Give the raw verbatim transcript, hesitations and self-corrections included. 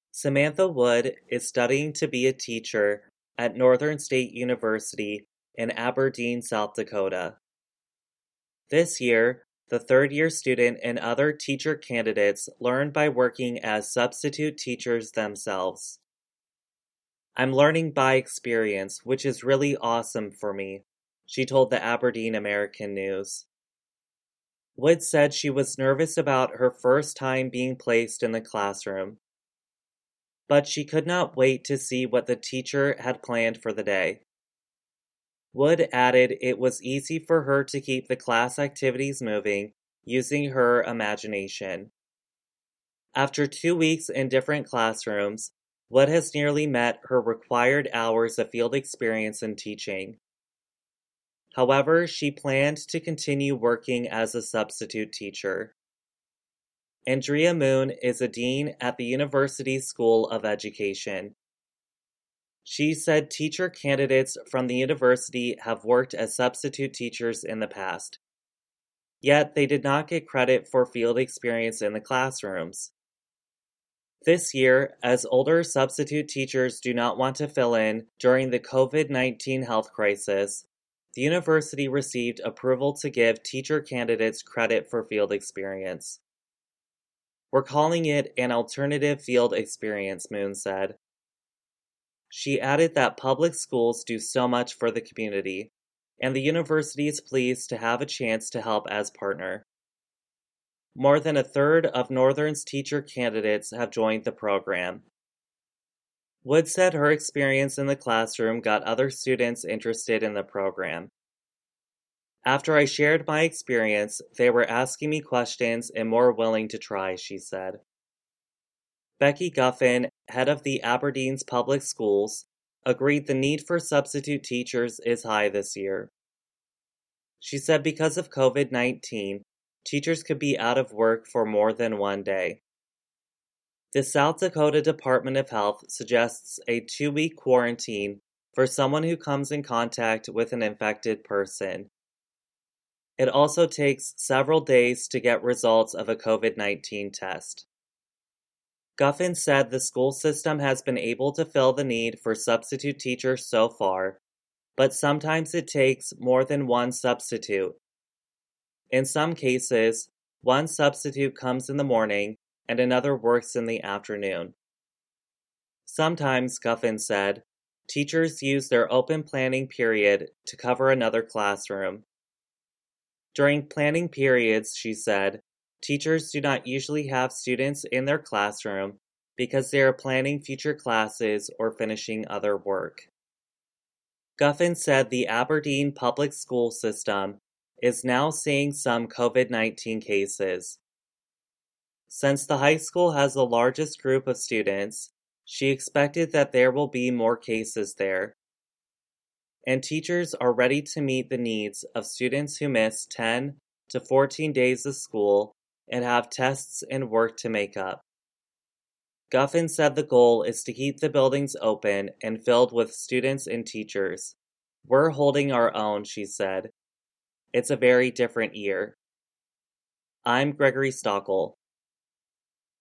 Samantha Wood is studying to be a teacher at Northern State University in Aberdeen, South Dakota. This year, the third-year student and other teacher candidates learn by working as substitute teachers themselves. "I'm learning by experience, which is really awesome for me," she told the Aberdeen American News. Wood said she was nervous about her first time being placed in the classroom, but she could not wait to see what the teacher had planned for the day. Wood added it was easy for her to keep the class activities moving using her imagination. After two weeks in different classrooms, Wood has nearly met her required hours of field experience in teaching. However, she planned to continue working as a substitute teacher. Andrea Moon is a dean at the University School of Education. She said teacher candidates from the university have worked as substitute teachers in the past, yet they did not get credit for field experience in the classrooms. This year, as older substitute teachers do not want to fill in during the COVID nineteen health crisis, the university received approval to give teacher candidates credit for field experience. "We're calling it an alternative field experience," Moon said. She added that public schools do so much for the community, and the university is pleased to have a chance to help as partner. More than a third of Northern's teacher candidates have joined the program. Wood said her experience in the classroom got other students interested in the program. "After I shared my experience, they were asking me questions and more willing to try," she said. Becky Guffin, head of the Aberdeen's Public Schools, agreed the need for substitute teachers is high this year. She said because of COVID nineteen, teachers could be out of work for more than one day. The South Dakota Department of Health suggests a two-week quarantine for someone who comes in contact with an infected person. It also takes several days to get results of a COVID nineteen test. Guffin said the school system has been able to fill the need for substitute teachers so far, but sometimes it takes more than one substitute. In some cases, one substitute comes in the morning and another works in the afternoon. Sometimes, Guffin said, teachers use their open planning period to cover another classroom. During planning periods, she said, teachers do not usually have students in their classroom because they are planning future classes or finishing other work. Guffin said the Aberdeen public school system is now seeing some COVID nineteen cases. Since the high school has the largest group of students, she expected that there will be more cases there. And teachers are ready to meet the needs of students who miss ten to fourteen days of school and have tests and work to make up. Guffin said the goal is to keep the buildings open and filled with students and teachers. "We're holding our own," she said. "It's a very different year." I'm Gregory Stockel.